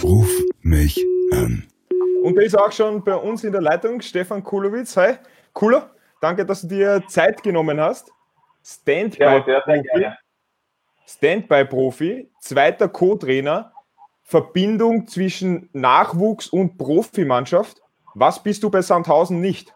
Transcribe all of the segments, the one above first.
Ruf mich an. Und der ist auch schon bei uns in der Leitung, Stefan Kulowitz. Hi, Kulo, danke, dass du dir Zeit genommen hast. Standby-Profi, zweiter Co-Trainer, Verbindung zwischen Nachwuchs und Profimannschaft. Was bist du bei Sandhausen nicht?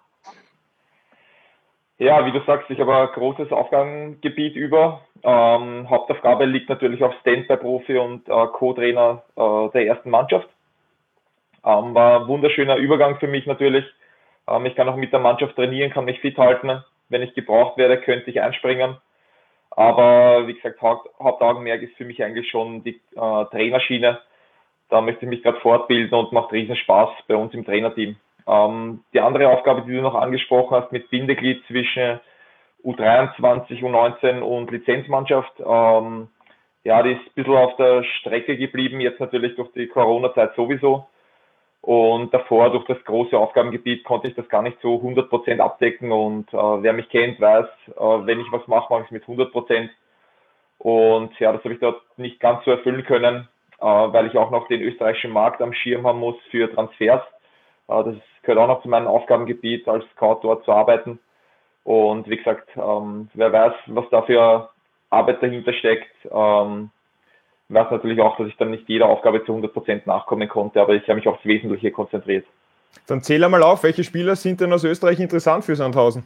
Ja, wie du sagst, ich habe ein großes Aufgabengebiet über. Hauptaufgabe liegt natürlich auf Standby-Profi und Co-Trainer der ersten Mannschaft. War ein wunderschöner Übergang für mich natürlich. Ich kann auch mit der Mannschaft trainieren, kann mich fit halten. Wenn ich gebraucht werde, könnte ich einspringen. Aber wie gesagt, Hauptaugenmerk ist für mich eigentlich schon die Trainerschiene. Da möchte ich mich gerade fortbilden und macht riesen Spaß bei uns im Trainerteam. Die andere Aufgabe, die du noch angesprochen hast, mit Bindeglied zwischen U23, U19 und Lizenzmannschaft, ja, die ist ein bisschen auf der Strecke geblieben, jetzt natürlich durch die Corona-Zeit sowieso. Und davor, durch das große Aufgabengebiet, konnte ich das gar nicht so 100% abdecken. Und wer mich kennt, weiß, wenn ich was mache, mache ich es mit 100%. Und ja, das habe ich dort nicht ganz so erfüllen können, weil ich auch noch den österreichischen Markt am Schirm haben muss für Transfers. Das gehört auch noch zu meinem Aufgabengebiet, als Scout dort zu arbeiten. Und wie gesagt, wer weiß, was da für Arbeit dahinter steckt, weiß natürlich auch, dass ich dann nicht jeder Aufgabe zu 100% nachkommen konnte, aber ich habe mich aufs Wesentliche konzentriert. Dann zähl einmal auf, welche Spieler sind denn aus Österreich interessant für Sandhausen?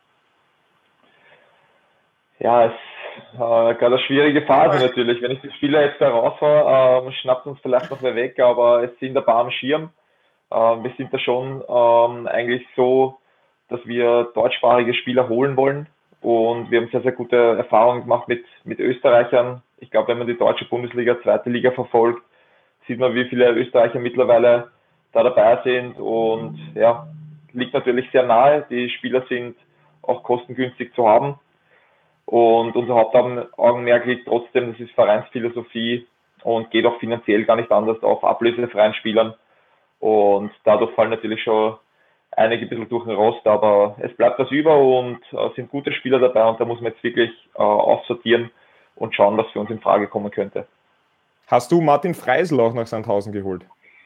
Ja, es ist gerade eine schwierige Phase natürlich. Wenn ich die Spieler jetzt da raushaue, schnappt uns vielleicht noch wer weg, aber es sind ein paar am Schirm. Wir sind da schon eigentlich so, dass wir deutschsprachige Spieler holen wollen. Und wir haben sehr, sehr gute Erfahrungen gemacht mit Österreichern. Ich glaube, wenn man die deutsche Bundesliga, zweite Liga verfolgt, sieht man, wie viele Österreicher mittlerweile da dabei sind. Und ja, liegt natürlich sehr nahe. Die Spieler sind auch kostengünstig zu haben. Und unser Hauptaugenmerk liegt trotzdem, das ist Vereinsphilosophie und geht auch finanziell gar nicht anders auf ablösefreien Spielern. Und dadurch fallen natürlich schon einige ein bisschen durch den Rost, aber es bleibt was über und sind gute Spieler dabei und da muss man jetzt wirklich aussortieren und schauen, was für uns in Frage kommen könnte. Hast du Martin Freisl auch nach Sandhausen geholt?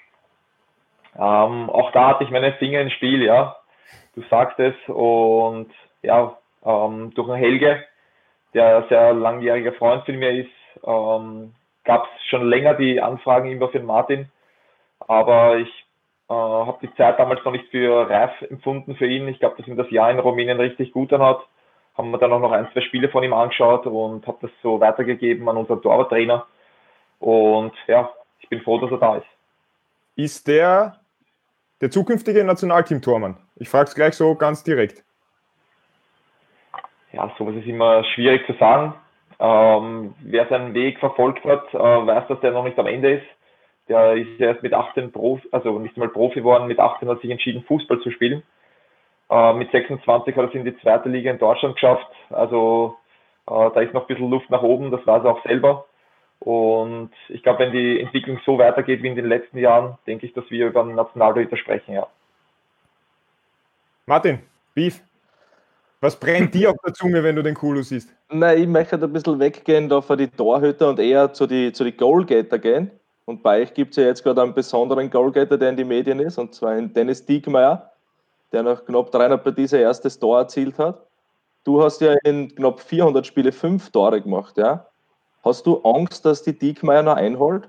Auch da hatte ich meine Finger im Spiel, ja. Du sagst es und ja, durch den Helge, der ein sehr langjähriger Freund von mir ist, gab es schon länger die Anfragen immer für den Martin, aber ich habe die Zeit damals noch nicht für reif empfunden für ihn. Ich glaube, dass ihm das Jahr in Rumänien richtig gut anhat. Haben wir dann auch noch 1, 2 Spiele von ihm angeschaut und habe das so weitergegeben an unseren Torwarttrainer. Und ja, ich bin froh, dass er da ist. Ist der zukünftige Nationalteam-Tormann? Ich frage es gleich so ganz direkt. Ja, sowas ist immer schwierig zu sagen. Wer seinen Weg verfolgt hat, weiß, dass der noch nicht am Ende ist. Der ist erst mit 18 also nicht mal Profi geworden, mit 18 hat sich entschieden, Fußball zu spielen. Mit 26 hat er es in die zweite Liga in Deutschland geschafft. Also da ist noch ein bisschen Luft nach oben, das weiß er auch selber. Und ich glaube, wenn die Entwicklung so weitergeht wie in den letzten Jahren, denke ich, dass wir über einen Nationaltorhüter sprechen, ja. Martin, Beef, was brennt dir auf der Zunge, wenn du den Kulo siehst? Nein, ich möchte ein bisschen weggehen da von die Torhüter und eher zu die Goalgetter gehen. Und bei euch gibt es ja jetzt gerade einen besonderen Goalgetter, der in die Medien ist, und zwar in Dennis Diekmeyer, der nach knapp 300 Partien sein erstes Tor erzielt hat. Du hast ja in knapp 400 Spiele 5 Tore gemacht, ja? Hast du Angst, dass die Diekmeyer noch einholt?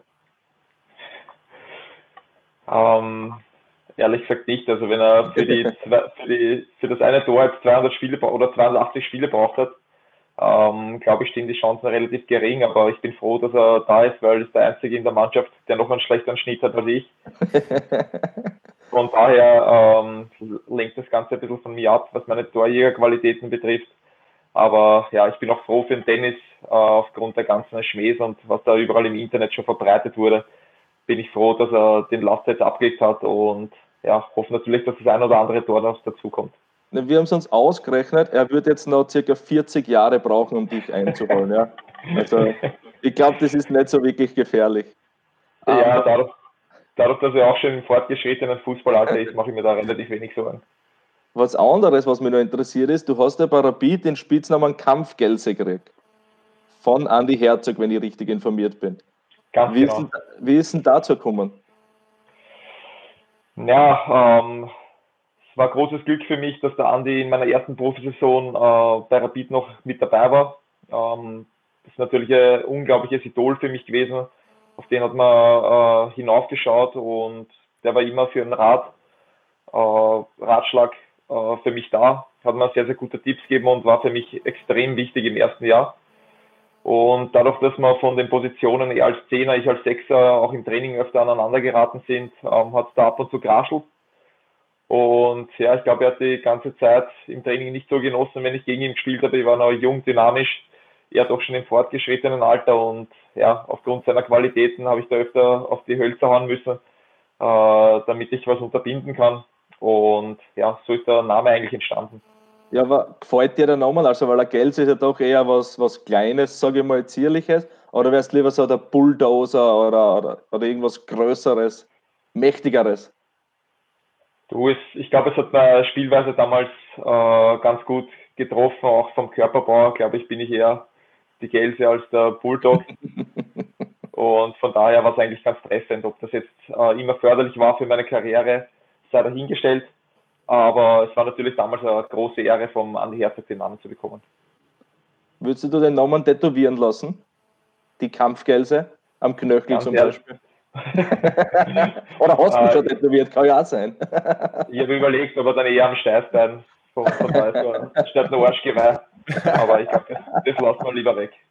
Ehrlich gesagt nicht. Also wenn er für das eine Tor jetzt 200 Spiele oder 280 Spiele braucht hat, glaube ich, stehen die Chancen relativ gering, aber ich bin froh, dass er da ist, weil er ist der Einzige in der Mannschaft, der noch einen schlechteren Schnitt hat als ich. Von daher lenkt das Ganze ein bisschen von mir ab, was meine Torjägerqualitäten betrifft. Aber ja, ich bin auch froh für den Dennis, aufgrund der ganzen Schmähs und was da überall im Internet schon verbreitet wurde, bin ich froh, dass er den Last jetzt abgelegt hat und ja, hoffe natürlich, dass das ein oder andere Tor noch dazukommt. Wir haben es uns ausgerechnet, er wird jetzt noch ca. 40 Jahre brauchen, um dich einzuholen. Ja? Also ich glaube, das ist nicht so wirklich gefährlich. Ja, dadurch, dass er auch schon im fortgeschrittenen Fußballalter ist, mache ich mir da relativ wenig Sorgen. Was anderes, was mich noch interessiert ist, du hast ja bei Rapid den Spitznamen Kampfgelse gekriegt. Von Andi Herzog, wenn ich richtig informiert bin. Ganz genau. Wie ist denn dazu gekommen? Ja, es war großes Glück für mich, dass der Andi in meiner ersten Profisaison bei Rapid noch mit dabei war. Das ist natürlich ein unglaubliches Idol für mich gewesen. Auf den hat man hinaufgeschaut und der war immer für einen Ratschlag für mich da. Hat mir sehr, sehr gute Tipps gegeben und war für mich extrem wichtig im ersten Jahr. Und dadurch, dass wir von den Positionen, er als Zehner, ich als Sechser, auch im Training öfter aneinander geraten sind, hat es da ab und zu geraschelt. Und ja, ich glaube, er hat die ganze Zeit im Training nicht so genossen, wenn ich gegen ihn gespielt habe. Ich war noch jung, dynamisch, er doch schon im fortgeschrittenen Alter und ja, aufgrund seiner Qualitäten habe ich da öfter auf die Hölzer hauen müssen, damit ich was unterbinden kann. Und ja, so ist der Name eigentlich entstanden. Ja, aber gefällt dir der Name? Also, weil ein Gels ist ja doch eher was Kleines, sage ich mal, Zierliches. Oder wärst du lieber so der Bulldozer oder irgendwas Größeres, Mächtigeres? Ich glaube, es hat meine Spielweise damals ganz gut getroffen, auch vom Körperbau, glaube ich, bin ich eher die Gelse als der Bulldog. Und von daher war es eigentlich ganz treffend. Ob das jetzt immer förderlich war für meine Karriere, sei dahingestellt. Aber es war natürlich damals eine große Ehre, vom Andi Herzog den Namen zu bekommen. Würdest du den Namen tätowieren lassen? Die Kampfgelse am Knöchel Ganz zum ehrlich. Beispiel. Oder hast du ihn schon tätowiert? Kann ja auch sein. Ich habe überlegt, aber dann eher am Steißbein. Von daher statt ein Arschgeweih. Aber ich glaube, das lassen wir lieber weg.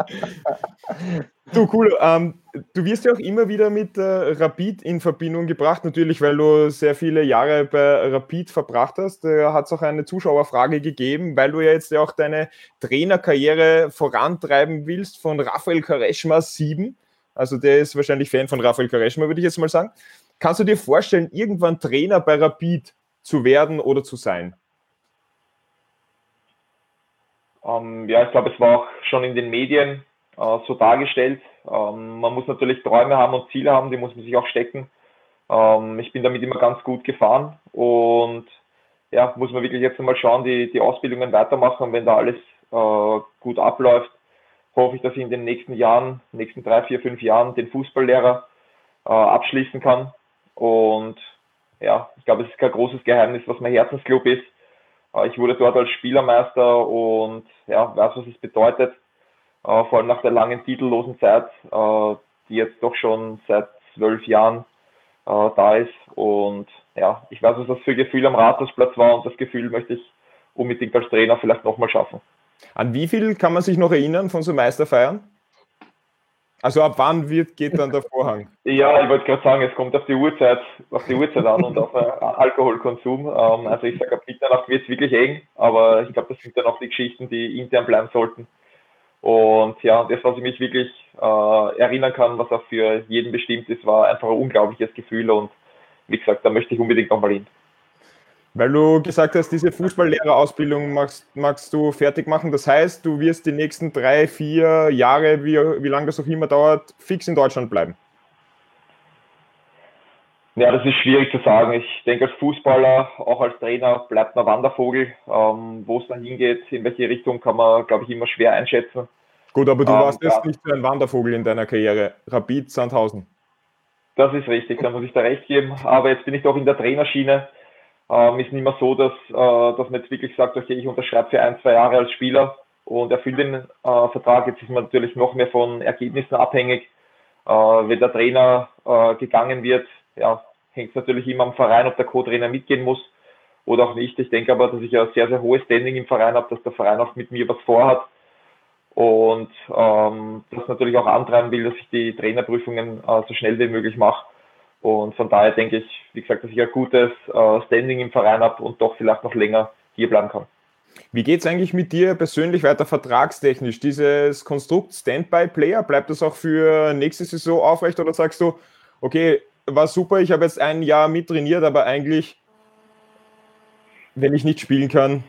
Du, cool. Du wirst ja auch immer wieder mit Rapid in Verbindung gebracht, natürlich, weil du sehr viele Jahre bei Rapid verbracht hast. Da hat es auch eine Zuschauerfrage gegeben, weil du ja jetzt ja auch deine Trainerkarriere vorantreiben willst von Rafael Quaresma 7. Also der ist wahrscheinlich Fan von Rafael Quaresma, würde ich jetzt mal sagen. Kannst du dir vorstellen, irgendwann Trainer bei Rapid zu werden oder zu sein? Ja, ich glaube, es war auch schon in den Medien so dargestellt. Man muss natürlich Träume haben und Ziele haben, die muss man sich auch stecken. Ich bin damit immer ganz gut gefahren und ja, muss man wirklich jetzt einmal schauen, die Ausbildungen weitermachen. Und wenn da alles gut abläuft, hoffe ich, dass ich in den nächsten Jahren, nächsten 3, 4, 5 Jahren den Fußballlehrer abschließen kann. Und ja, ich glaube, es ist kein großes Geheimnis, was mein Herzensclub ist. Ich wurde dort als Spielermeister und ja, weiß, was es bedeutet. Vor allem nach der langen titellosen Zeit, die jetzt doch schon seit 12 Jahren da ist. Und ja, ich weiß, was das für ein Gefühl am Rathausplatz war und das Gefühl möchte ich unbedingt als Trainer vielleicht nochmal schaffen. An wie viel kann man sich noch erinnern von so Meisterfeiern? Also ab wann geht dann der Vorhang? Ja, ich wollte gerade sagen, es kommt auf die Uhrzeit an und auf Alkoholkonsum. Also ich sage, ab Mitternacht wird es wirklich eng, aber ich glaube, das sind dann auch die Geschichten, die intern bleiben sollten. Und ja, das, was ich mich wirklich erinnern kann, was auch für jeden bestimmt ist, war einfach ein unglaubliches Gefühl und wie gesagt, da möchte ich unbedingt nochmal hin. Weil du gesagt hast, diese Fußballlehrerausbildung magst du fertig machen. Das heißt, du wirst die nächsten 3, 4 Jahre, wie lange das auch immer dauert, fix in Deutschland bleiben. Ja, das ist schwierig zu sagen. Ich denke, als Fußballer, auch als Trainer, bleibt man Wandervogel. Wo es dann hingeht, in welche Richtung, kann man, glaube ich, immer schwer einschätzen. Gut, aber du warst jetzt nicht so ein Wandervogel in deiner Karriere. Rapid Sandhausen. Das ist richtig, da muss ich da recht geben. Aber jetzt bin ich doch in der Trainerschiene. Ist nicht mehr so, dass man jetzt wirklich sagt, okay, ich unterschreibe für 1, 2 Jahre als Spieler und erfülle den Vertrag. Jetzt ist man natürlich noch mehr von Ergebnissen abhängig. Wenn der Trainer gegangen wird, ja, hängt es natürlich immer am Verein, ob der Co-Trainer mitgehen muss oder auch nicht. Ich denke aber, dass ich ein sehr, sehr hohes Standing im Verein habe, dass der Verein auch mit mir was vorhat und das natürlich auch antreiben will, dass ich die Trainerprüfungen so schnell wie möglich mache. Und von daher denke ich, wie gesagt, dass ich ein gutes Standing im Verein habe und doch vielleicht noch länger hier bleiben kann. Wie geht es eigentlich mit dir persönlich weiter vertragstechnisch? Dieses Konstrukt Standby-Player, bleibt das auch für nächste Saison aufrecht oder sagst du, okay, war super, ich habe jetzt ein Jahr mittrainiert, aber eigentlich, wenn ich nicht spielen kann,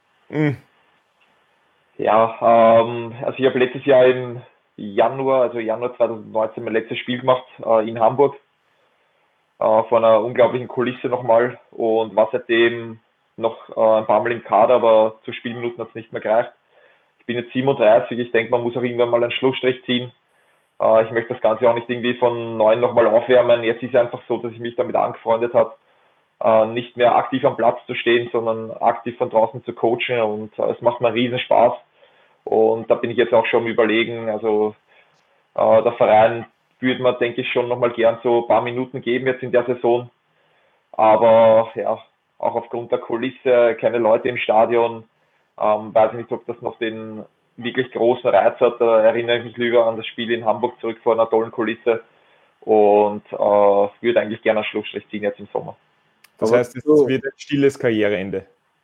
Ja, also ich habe letztes Jahr im Januar, also Januar 2019, mein letztes Spiel gemacht in Hamburg. Vor einer unglaublichen Kulisse nochmal und war seitdem noch ein paar Mal im Kader, aber zu Spielminuten hat es nicht mehr gereicht. Ich bin jetzt 37, ich denke, man muss auch irgendwann mal einen Schlussstrich ziehen. Ich möchte das Ganze auch nicht irgendwie von neuem nochmal aufwärmen. Jetzt ist es einfach so, dass ich mich damit angefreundet habe nicht mehr aktiv am Platz zu stehen, sondern aktiv von draußen zu coachen, und es macht mir riesen Spaß, und da bin ich jetzt auch schon am Überlegen, also der Verein würde mir, denke ich, schon nochmal gern so ein paar Minuten geben jetzt in der Saison, aber ja, auch aufgrund der Kulisse, keine Leute im Stadion, weiß ich nicht, ob das noch den wirklich großen Reiz hat. Da erinnere ich mich lieber an das Spiel in Hamburg zurück vor einer tollen Kulisse, und würde eigentlich gerne einen Schlussstrich ziehen jetzt im Sommer. Das heißt, es wird ein stilles Karriereende.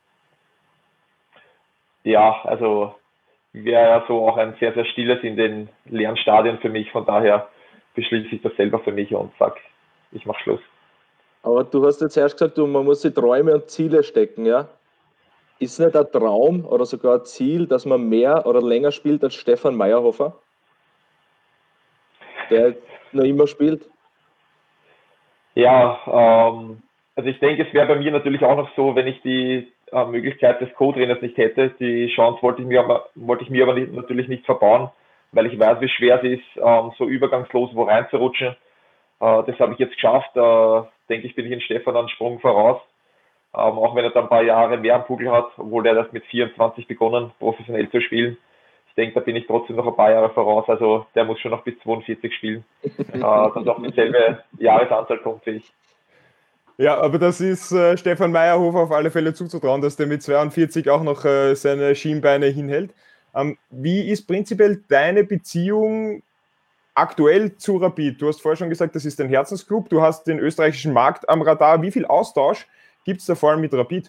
Ja, also wäre ja so auch ein sehr, sehr stilles in den leeren Stadien für mich. Von daher beschließe ich das selber für mich und sage, ich mache Schluss. Aber du hast jetzt erst gesagt, man muss sich Träume und Ziele stecken, ja? Ist nicht ein Traum oder sogar ein Ziel, dass man mehr oder länger spielt als Stefan Meyerhofer, der noch immer spielt? Ja, also ich denke, es wäre bei mir natürlich auch noch so, wenn ich die Möglichkeit des Co-Trainers nicht hätte. Die Chance wollte ich mir aber natürlich nicht verbauen, weil ich weiß, wie schwer es ist, so übergangslos wo reinzurutschen. Das habe ich jetzt geschafft. Denke ich, bin ich in Stefan einen Sprung voraus. Auch wenn er dann ein paar Jahre mehr am Pugel hat, obwohl er das mit 24 begonnen, professionell zu spielen. Ich denke, da bin ich trotzdem noch ein paar Jahre voraus. Also der muss schon noch bis 42 spielen, dass auf dieselbe Jahresanzahl kommt wie ich. Ja, aber das ist Stefan Meyerhofer auf alle Fälle zuzutrauen, dass der mit 42 auch noch seine Schienbeine hinhält. Wie ist prinzipiell deine Beziehung aktuell zu Rapid? Du hast vorher schon gesagt, das ist ein Herzensclub, du hast den österreichischen Markt am Radar. Wie viel Austausch gibt es da vor allem mit Rapid?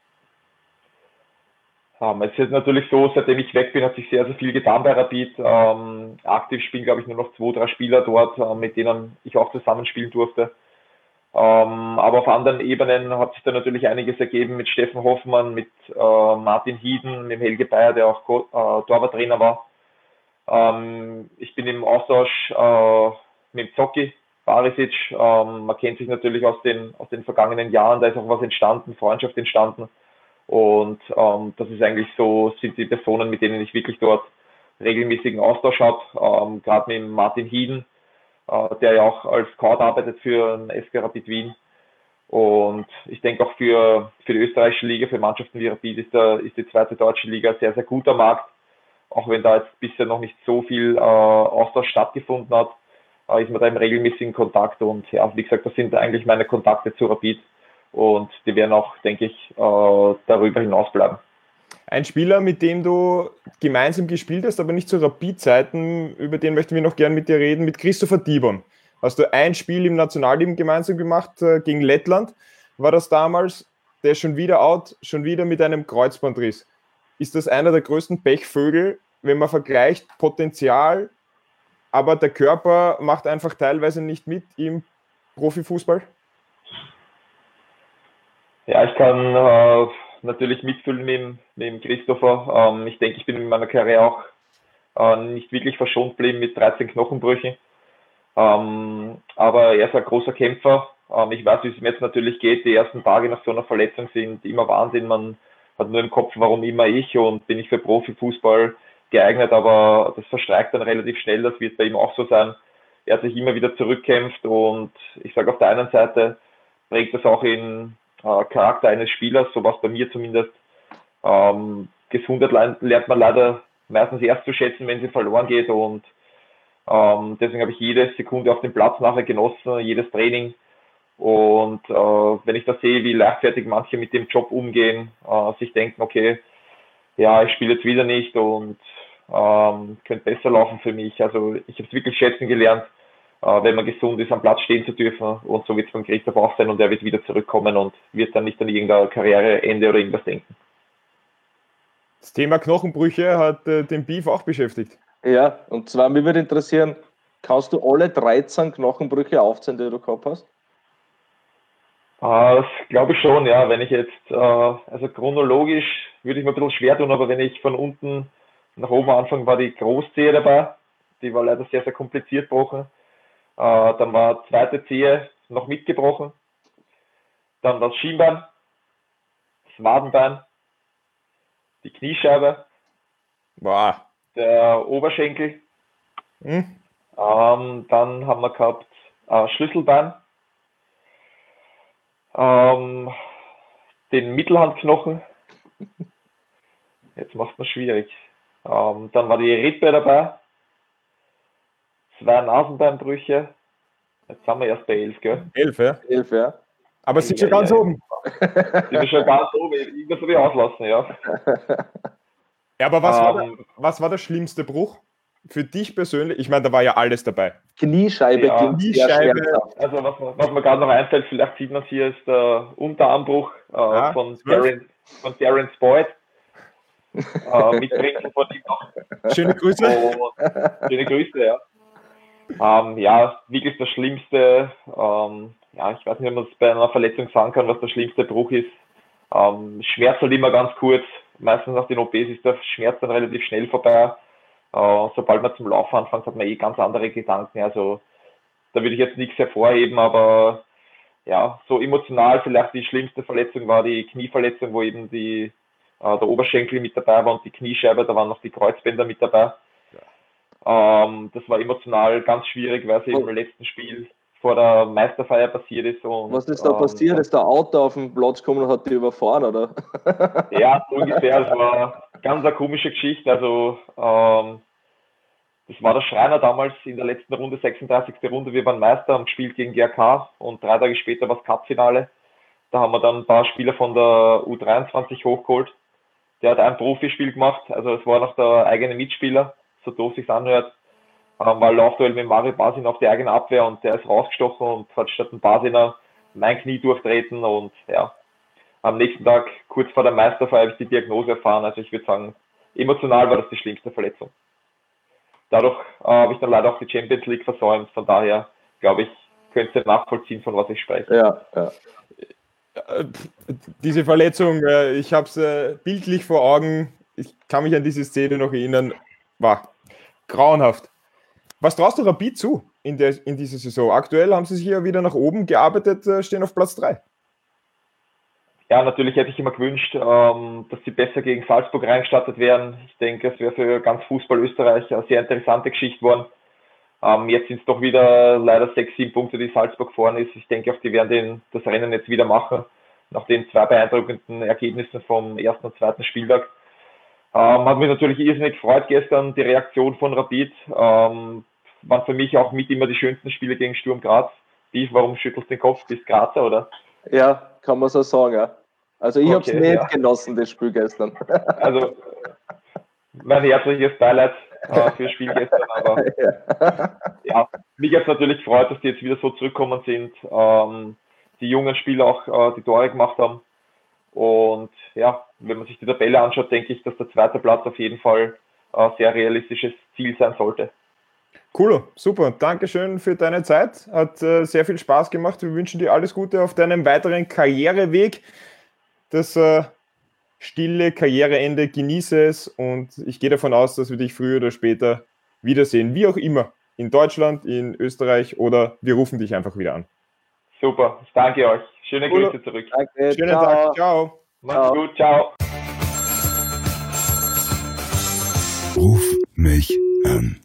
Es ist natürlich so, seitdem ich weg bin, hat sich sehr, sehr viel getan bei Rapid. Aktiv spielen, glaube ich, nur noch 2, 3 Spieler dort, mit denen ich auch zusammenspielen durfte. Aber auf anderen Ebenen hat sich da natürlich einiges ergeben mit Steffen Hoffmann, mit Martin Hieden, mit Helge Bayer, der auch Torwarttrainer war. Ich bin im Austausch mit Zocki, Barisic. Man kennt sich natürlich aus den vergangenen Jahren, da ist auch was entstanden, Freundschaft entstanden. Und das ist eigentlich so, sind die Personen, mit denen ich wirklich dort regelmäßigen Austausch habe. Gerade mit Martin Hieden, der ja auch als Scout arbeitet für den SK Rapid Wien. Und ich denke auch für die österreichische Liga, für Mannschaften wie Rapid ist die zweite deutsche Liga sehr, sehr guter Markt. Auch wenn da jetzt bisher noch nicht so viel Austausch stattgefunden hat, ist man da im regelmäßigen Kontakt. Und ja, wie gesagt, das sind eigentlich meine Kontakte zu Rapid. Und die werden auch, denke ich, darüber hinaus bleiben. Ein Spieler, mit dem du gemeinsam gespielt hast, aber nicht zu Rapid-Zeiten, über den möchten wir noch gerne mit dir reden, mit Christopher Dibon. Hast du ein Spiel im Nationalteam gemeinsam gemacht gegen Lettland? War das damals? Der ist schon wieder out, schon wieder mit einem Kreuzbandriss. Ist das einer der größten Pechvögel, wenn man vergleicht Potenzial, aber der Körper macht einfach teilweise nicht mit im Profifußball? Ja, ich kann natürlich mitfühlen mit dem Christopher. Ich denke, ich bin in meiner Karriere auch nicht wirklich verschont geblieben mit 13 Knochenbrüchen. Aber er ist ein großer Kämpfer. Ich weiß, wie es mir jetzt natürlich geht. Die ersten Tage nach so einer Verletzung sind immer Wahnsinn. Man hat nur im Kopf, warum immer ich, und bin ich für Profifußball geeignet, aber das verstreicht dann relativ schnell. Das wird bei ihm auch so sein. Er hat sich immer wieder zurückkämpft, und ich sage, auf der einen Seite prägt das auch in Charakter eines Spielers, so was bei mir zumindest. Gesundheit lernt man leider meistens erst zu schätzen, wenn sie verloren geht, und deswegen habe ich jede Sekunde auf dem Platz nachher genossen, jedes Training, und wenn ich da sehe, wie leichtfertig manche mit dem Job umgehen, sich denken, okay, ja, ich spiele jetzt wieder nicht und könnte besser laufen für mich. Also ich habe es wirklich schätzen gelernt, wenn man gesund ist, am Platz stehen zu dürfen, und so wird es beim Christoph auch sein, und er wird wieder zurückkommen und wird dann nicht an irgendein Karriereende oder irgendwas denken. Das Thema Knochenbrüche hat den Beef auch beschäftigt. Ja, und zwar, mich würde interessieren, kannst du alle 13 Knochenbrüche aufzählen, die du gehabt hast? Das glaube ich schon, ja. Wenn ich jetzt, also chronologisch würde ich mir ein bisschen schwer tun, aber wenn ich von unten nach oben anfange, war die Großzehe dabei. Die war leider sehr, sehr kompliziert gebrochen. Dann war zweite Zehe noch mitgebrochen. Dann das Schienbein, das Wadenbein, die Kniescheibe, der Oberschenkel. Dann haben wir gehabt Schlüsselbein, Den Mittelhandknochen. Jetzt macht man schwierig. Dann war die Rippe dabei. 2 Nasenbeinbrüche. Jetzt sind wir erst bei 11, gell? 11, ja? 11, ja. Aber es sind schon ganz oben. Sind wir schon ganz oben. Irgendwas habe ich auslassen, ja. Ja, aber was war der schlimmste Bruch? Für dich persönlich? Ich meine, da war ja alles dabei. Kniescheibe. Ja, Kniescheibe. Also was mir gerade noch einfällt, vielleicht sieht man es hier, ist der Unterarmbruch von Darren Boyd. Mitbringen von ihm noch. Schöne Grüße. Schöne Grüße, ja. Ja, wirklich das Schlimmste. Ja, ich weiß nicht, ob man es bei einer Verletzung sagen kann, was der schlimmste Bruch ist. Schmerz halt immer ganz kurz. Meistens nach den OPs ist der Schmerz dann relativ schnell vorbei. Sobald man zum Laufen anfängt, hat man ganz andere Gedanken. Also da würde ich jetzt nichts hervorheben, aber ja, so emotional vielleicht die schlimmste Verletzung war die Knieverletzung, wo eben der Oberschenkel mit dabei war und die Kniescheibe, da waren noch die Kreuzbänder mit dabei. Das war emotional ganz schwierig, weil es eben im letzten Spiel vor der Meisterfeier passiert ist. Und, was ist da passiert? Ist der Auto auf den Platz gekommen und hat die überfahren, oder? Ja, so ungefähr. Das war ganz eine komische Geschichte. Also das war der Schreiner damals in der letzten Runde, 36. Runde. Wir waren Meister, haben gespielt gegen GRK und 3 Tage später war das Cup-Finale. Da haben wir dann ein paar Spieler von der U23 hochgeholt. Der hat ein Profispiel gemacht, also es war noch der eigene Mitspieler, so doof sich's anhört. War ein Laufduell mit Mario Basin auf die eigene Abwehr und der ist rausgestochen und hat statt ein Basiner mein Knie durchtreten und ja, am nächsten Tag, kurz vor der Meisterfeier, habe ich die Diagnose erfahren. Also ich würde sagen, emotional war das die schlimmste Verletzung. Dadurch habe ich dann leider auch die Champions League versäumt. Von daher, glaube ich, könnt ihr nachvollziehen, von was ich spreche. Ja. Diese Verletzung, ich habe es bildlich vor Augen. Ich kann mich an diese Szene noch erinnern. War grauenhaft. Was traust du Rapid zu in dieser Saison? Aktuell haben sie sich ja wieder nach oben gearbeitet, stehen auf Platz 3. Ja, natürlich hätte ich immer gewünscht, dass sie besser gegen Salzburg reingestartet wären. Ich denke, es wäre für ganz Fußball Österreich eine sehr interessante Geschichte geworden. Jetzt sind es doch wieder leider 6-7 Punkte, die Salzburg vorne ist. Ich denke auch, die werden das Rennen jetzt wieder machen, nach den 2 beeindruckenden Ergebnissen vom ersten und zweiten Spieltag. Hat mich natürlich irrsinnig gefreut gestern, die Reaktion von Rapid. Waren für mich auch mit immer die schönsten Spiele gegen Sturm Graz. Warum schüttelst du den Kopf? Bist Grazer, oder? Ja, kann man so sagen, ja. Also ich habe es nicht genossen, das Spiel gestern. Also mein herzliches Beileid für das Spiel gestern, aber ja, mich hat es natürlich gefreut, dass die jetzt wieder so zurückgekommen sind. Die jungen Spieler auch die Tore gemacht haben. Und ja, wenn man sich die Tabelle anschaut, denke ich, dass der 2. Platz auf jeden Fall ein sehr realistisches Ziel sein sollte. Cool, super. Dankeschön für deine Zeit. Hat sehr viel Spaß gemacht. Wir wünschen dir alles Gute auf deinem weiteren Karriereweg. Das stille Karriereende, genieße es und ich gehe davon aus, dass wir dich früher oder später wiedersehen. Wie auch immer. In Deutschland, in Österreich oder wir rufen dich einfach wieder an. Super, ich danke euch. Schöne Grüße zurück. Danke, schönen Tag. Ciao. Macht's gut, ciao. Ruf mich an.